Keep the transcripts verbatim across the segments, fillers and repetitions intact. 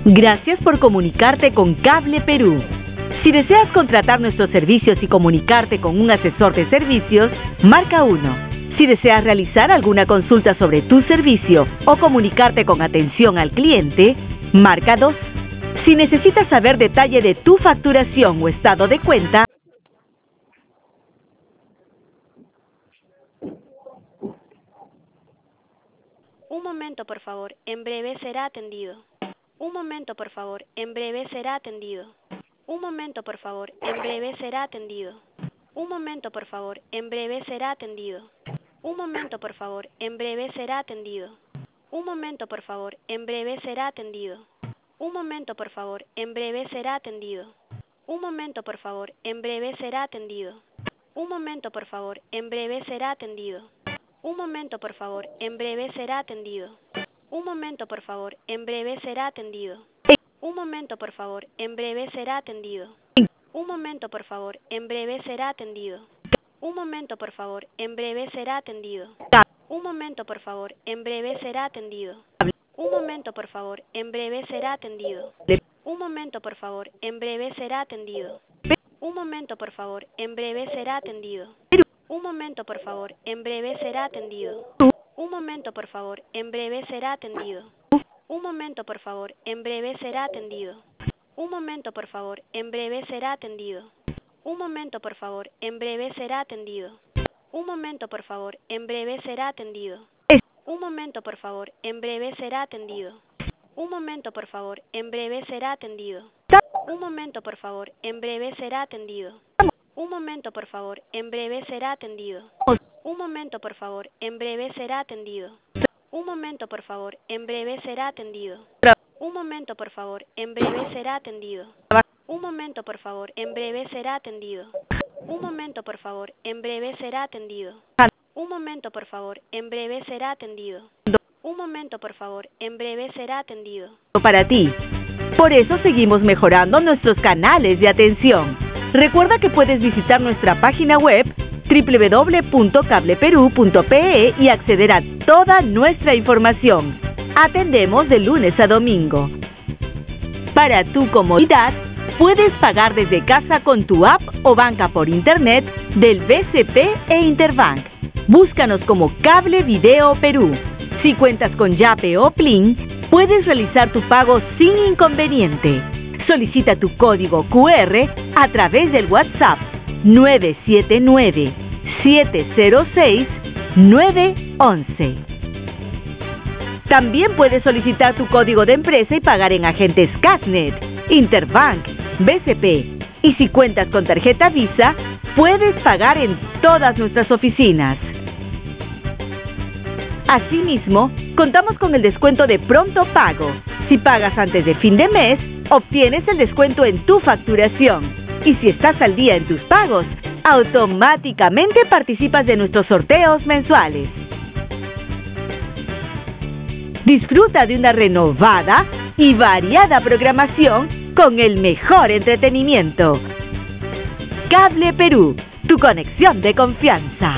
Gracias por comunicarte con Cable Perú. Si deseas contratar nuestros servicios y comunicarte con un asesor de servicios, marca uno. Si deseas realizar alguna consulta sobre tu servicio o comunicarte con atención al cliente, marca dos. Si necesitas saber detalle de tu facturación o estado de cuenta, Un momento, por favor. En breve será atendido. Un momento, por favor. En breve será atendido. Un momento, por favor. En breve será atendido. Un momento, por favor. En breve será atendido. Un momento, por favor. En breve será atendido. Un momento, por favor. En breve será atendido. Un momento, por favor. En breve será atendido. Un momento, por favor. En breve será atendido. Un momento, por favor. En breve será atendido. Un momento, por favor. En breve será atendido. Un momento, por favor. En breve será atendido. Un momento, por favor. En breve será atendido. Un momento, por favor. En breve será atendido. Un momento, por favor. En breve será atendido. Un momento, por favor. En breve será atendido. Un momento, por favor. En breve será atendido. Un momento, por favor. En breve será atendido. Un momento, por favor. En breve será atendido. Un momento, por favor. En breve será atendido. Un momento, por favor. En breve será atendido. Un momento, por favor. En breve será atendido. Un momento, por favor. En breve será atendido. Un momento, por favor. En breve será atendido. Un momento, por favor. En breve será atendido. Un momento, por favor. En breve será atendido. Un momento, por favor. En breve será atendido. Un momento, por favor. En breve será atendido. Un momento, por favor. En breve será atendido. Un momento, por favor. En breve será atendido. Un momento, por favor. En breve será atendido. Un momento, por favor. En breve será atendido. Un momento, por favor. En breve será atendido. Un momento, por favor. En breve será atendido. Un momento, por favor. En breve será atendido. Un momento, por favor. En breve será atendido. Para ti. Por eso seguimos mejorando nuestros canales de atención. Recuerda que puedes visitar nuestra página web doble u doble u doble u punto cable perú punto pe e y acceder a toda nuestra información. Atendemos de lunes a domingo. Para tu comodidad, puedes pagar desde casa con tu app o banca por internet del B C P e Interbank. Búscanos como Cable Video Perú. Si cuentas con Yape o Plin, puedes realizar tu pago sin inconveniente. Solicita tu código cu erre a través del WhatsApp nueve siete nueve, siete cero seis, nueve once. También puedes solicitar tu código de empresa y pagar en agentes Casnet, Interbank, B C P. Y si cuentas con tarjeta Visa, puedes pagar en todas nuestras oficinas. Asimismo, contamos con el descuento de pronto pago. Si pagas antes de fin de mes, obtienes el descuento en tu facturación. Y si estás al día en tus pagos, automáticamente participas de nuestros sorteos mensuales. Disfruta de una renovada y variada programación con el mejor entretenimiento. Cable Perú, tu conexión de confianza.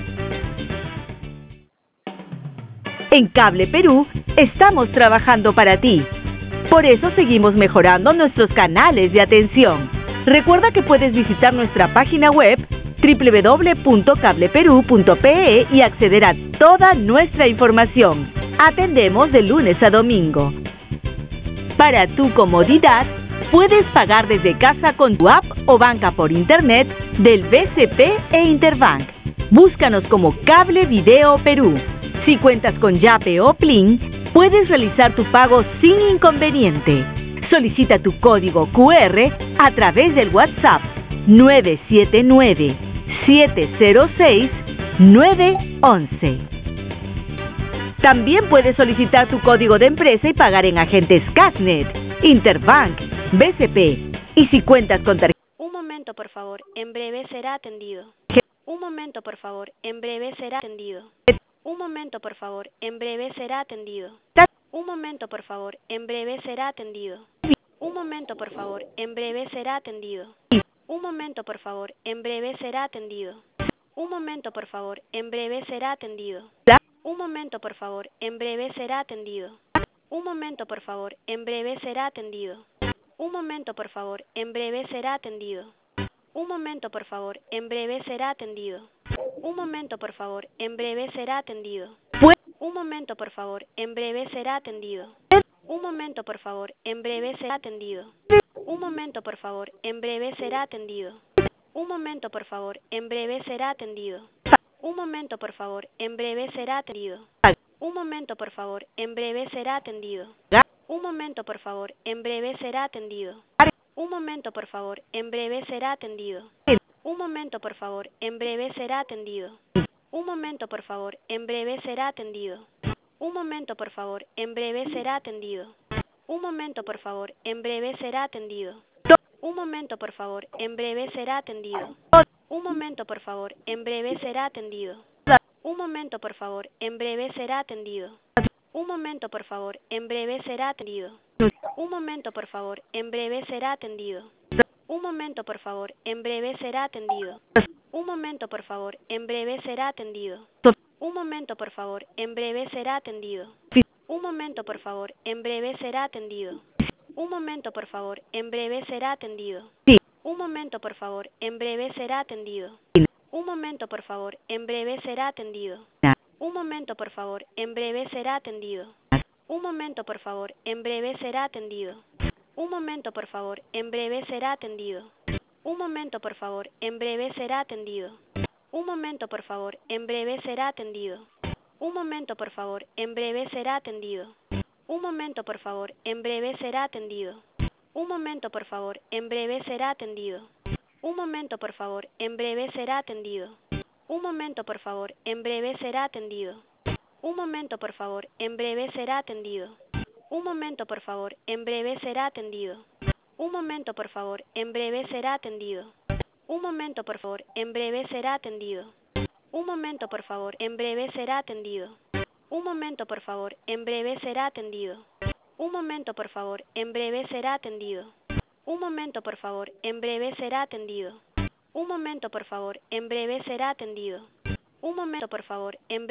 En Cable Perú estamos trabajando para ti. Por eso seguimos mejorando nuestros canales de atención. Recuerda que puedes visitar nuestra página web doble u doble u doble u punto cable perú punto pe e y acceder a toda nuestra información. Atendemos de lunes a domingo. Para tu comodidad, puedes pagar desde casa con tu app o banca por internet del B C P e Interbank. Búscanos como Cable Video Perú. Si cuentas con Yape o Plin, puedes realizar tu pago sin inconveniente. Solicita tu código cu erre a través del WhatsApp nueve siete nueve, siete cero seis, nueve once. También puedes solicitar tu código de empresa y pagar en agentes Casnet, Interbank, B C P. Y si cuentas con tarjeta... Un momento, por favor. En breve será atendido. Un momento, por favor. En breve será atendido. Un momento, por favor. En breve será atendido. Un momento, por favor. En breve será atendido. Un momento, por favor. En breve será atendido. Un momento, por favor. En breve será atendido. Un momento, por favor. En breve será atendido. Un momento, por favor. En breve será atendido. Un momento, por favor, en breve será atendido. Un momento, por favor, en breve será atendido. Un momento, por favor, en breve será atendido. Un momento, por favor, en breve será atendido. Un momento, por favor, en breve será atendido. Un momento, por favor, en breve será atendido. Un momento, por favor, en breve será atendido. Un momento, por favor, en breve será atendido. Un momento, por favor, en breve será atendido. Un momento, por favor, en breve será atendido. Un momento, por favor, en breve será atendido. Un momento, por favor, en breve será atendido. Un momento, por favor, en breve será atendido. Un momento, por favor, en breve será atendido. Un momento, por favor, en breve será atendido. Un momento, por favor, en breve será atendido. Un momento, por favor, en breve será atendido. Un momento, por favor, en breve será atendido. Un momento, por favor, en breve será atendido. Un momento, por favor, en breve será atendido. Un momento, por favor, en breve será atendido. Un momento, por favor, en breve será atendido. Un momento, por favor, en breve será atendido. Un momento, por favor, en breve será atendido. Un momento, por favor, en breve será atendido. Un momento, por favor, en breve será atendido. Un momento, por favor, en breve será atendido. Un momento, por favor, en breve será atendido. Un momento, por favor, en breve será atendido. Un momento, por favor, en breve será atendido. Un momento, por favor, en breve será atendido. Un momento, por favor, en breve será atendido. Un momento, por favor, en breve será atendido. Un momento, por favor, en breve será atendido. Un momento, por favor, en breve será atendido. Un momento, por favor, en breve será atendido. Un momento, por favor, en breve será atendido. Un momento, por favor, en breve será atendido. Un momento, por favor, en breve será atendido. Un momento, por favor, en breve será atendido. Un momento, por favor, en breve será atendido. Un momento, por favor, en breve será atendido. Un momento, por favor, en breve será atendido. Un momento, por favor, en breve será atendido. Un momento, por favor, en breve será atendido. Un momento, por favor, en breve será atendido. Un momento, por favor, en breve será atendido. Un momento, por favor, en